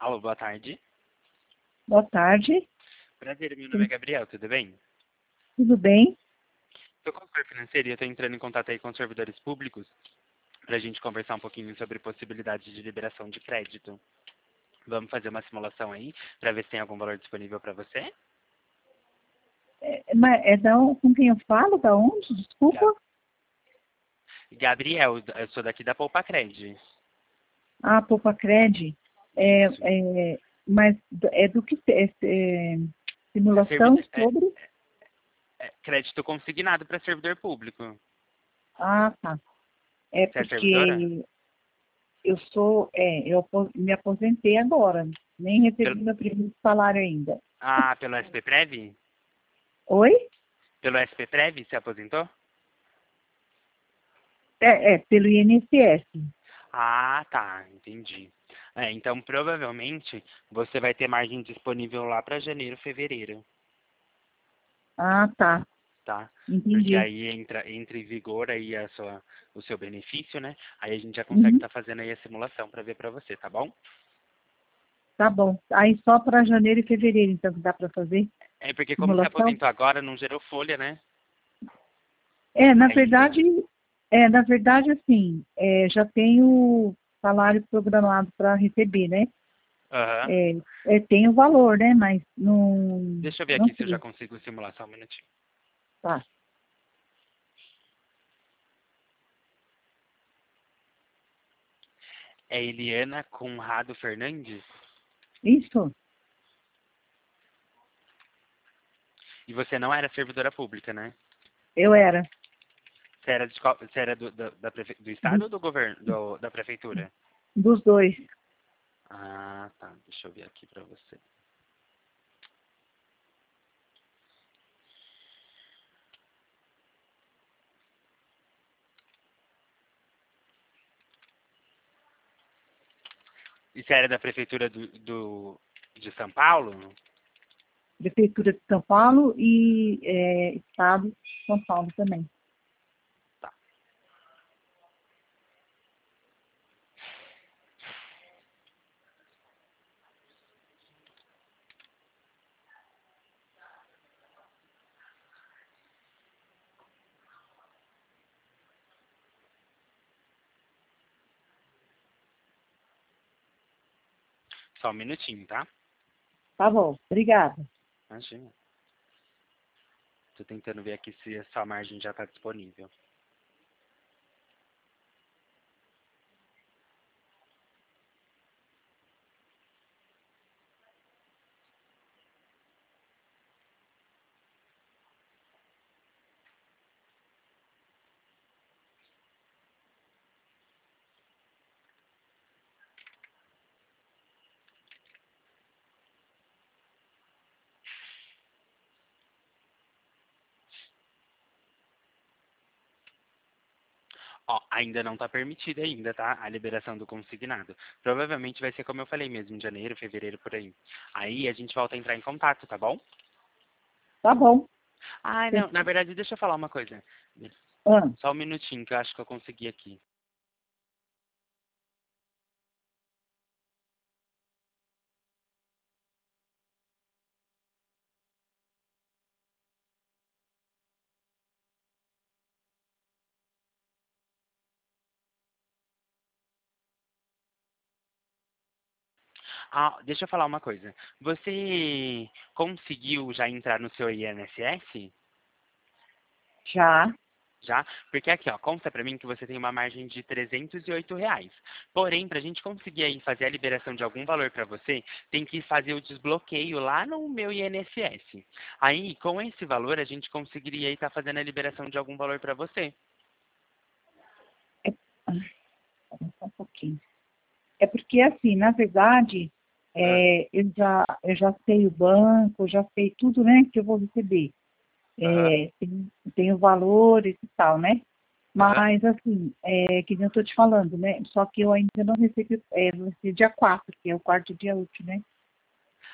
Alô, boa tarde. Boa tarde, Prazer, meu nome é Gabriel, tudo bem? tudo bem? Sou consultor financeiro e eu estou entrando em contato aí com os servidores públicos para a gente conversar um pouquinho sobre possibilidades de liberação de crédito. Vamos fazer uma simulação aí para ver se tem algum valor disponível para você? Mas com quem eu falo? Da onde? Ga- Desculpa. Gabriel, eu sou daqui da Poupa Cred. Ah, Popacred. É, Isso. mas é do que É, simulação é sobre? crédito consignado para servidor público. Ah, tá. É Você é servidora? porque me aposentei agora. Nem Pelo, recebi meu primeiro salário ainda. pelo SP Prev? Oi? Pelo SP Prev, se aposentou? Pelo INSS. Ah, tá, entendi. Então provavelmente você vai ter margem disponível lá para janeiro, fevereiro, Ah, tá. tá? Porque Entendi. aí entra em vigor aí o seu benefício, né? Aí a gente já consegue Uhum. estar fazendo aí a simulação para ver para você, tá bom? Tá bom. Aí só para janeiro e fevereiro, então, que dá para fazer É porque como você simulação? aposentou agora, não gerou folha, né? É, na Ainda. verdade, assim, já tenho salário programado para receber, né? Aham. Tem o valor, né? Mas não, Deixa eu ver não aqui se eu já sei. consigo simular só um minutinho. Tá. É Eliana Conrado Fernandes? Isso, E você não era servidora pública, né? eu era Você era do estado dos, ou do governo, da prefeitura? dos dois. Ah, tá. Deixa eu ver aqui pra você. E você era da prefeitura de São Paulo? Prefeitura de São Paulo e Estado de São Paulo também. Tá. Só um minutinho, tá? Tá bom, obrigada. Imagina. Tô tentando ver aqui se a sua margem já tá disponível. Ó, ainda não tá permitida ainda, tá? A liberação do consignado. Provavelmente vai ser como eu falei mesmo, em janeiro, fevereiro, por aí. Aí a gente volta a entrar em contato, tá bom? Tá bom. Ah, não. Na verdade, deixa eu falar uma coisa. Ah, Só um minutinho que eu acho que eu consegui aqui. Ah, deixa eu falar uma coisa. Você conseguiu já entrar no seu INSS? já. Já? Porque aqui, ó, consta pra mim que você tem uma margem de R$ 308. Porém, pra gente conseguir aí fazer a liberação de algum valor pra você, tem que fazer o desbloqueio lá no meu INSS. Aí, com esse valor, a gente conseguiria aí estar fazendo a liberação de algum valor pra você. É, só um pouquinho. É porque, assim, na verdade, Ah, eu já sei o banco, já sei tudo, né, que eu vou receber. aham, Tem valores e tal, né? aham. Mas, assim, que nem eu estou te falando, né? Só que eu ainda não recebi, vai ser dia 4, que é o quarto dia útil, né?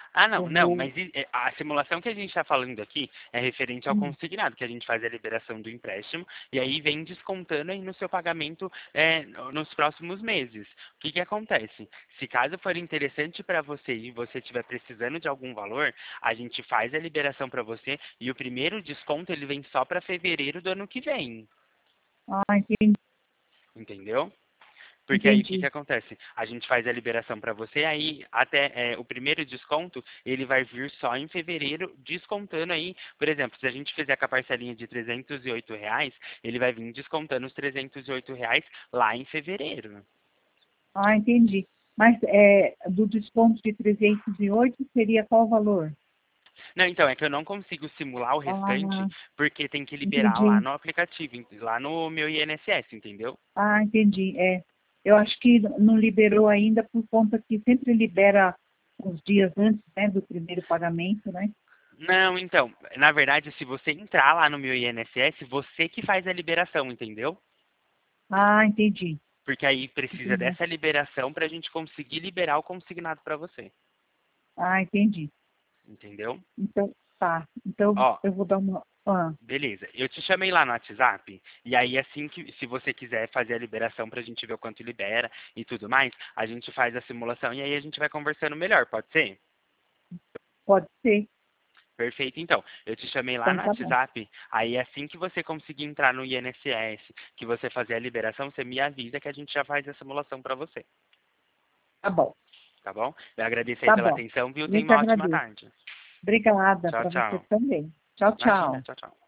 Ah, não, Eu não, vou... mas a simulação que a gente está falando aqui é referente ao Hum. consignado, que a gente faz a liberação do empréstimo e aí vem descontando aí no seu pagamento nos próximos meses. O que que acontece? Se caso for interessante para você e você estiver precisando de algum valor, a gente faz a liberação para você e o primeiro desconto ele vem só para fevereiro do ano que vem, Ah, entendi, entendeu? Porque aí o que que entendi. acontece? A gente faz a liberação para você, aí até o primeiro desconto, ele vai vir só em fevereiro, descontando aí, por exemplo, se a gente fizer com a parcelinha de R$ 308, ele vai vir descontando os R$ 308 lá em fevereiro. Ah, entendi. Mas do desconto de 308 seria qual o valor? Não, então, é que eu não consigo simular o restante, Ah, porque tem que liberar lá entendi. no aplicativo, lá no meu INSS, entendeu? Ah, entendi. Eu acho que não liberou ainda por conta que sempre libera uns dias antes, né, do primeiro pagamento, né? Não, então, na verdade, se você entrar lá no meu INSS, você que faz a liberação, entendeu? Ah, entendi. Porque aí precisa Entendi. dessa liberação para a gente conseguir liberar o consignado para você. Ah, entendi. Entendeu? Então, tá. Então, Ó, eu vou dar uma... Ah, beleza. Eu te chamei lá no WhatsApp. E aí, assim que, se você quiser fazer a liberação para a gente ver o quanto libera e tudo mais, a gente faz a simulação e aí a gente vai conversando melhor, pode ser? pode ser. Perfeito, então. Eu te chamei lá Então, no tá bom. WhatsApp. Aí, assim que você conseguir entrar no INSS, que você fazer a liberação, você me avisa que a gente já faz a simulação para você. Tá bom. Tá bom? Eu agradeço aí Tá pela bom. atenção, viu? Eu Tenha que uma ótima agradeço. tarde. Obrigada Tchau, para você tchau. também. Tchau, Imagina, tchau. tchau, tchau.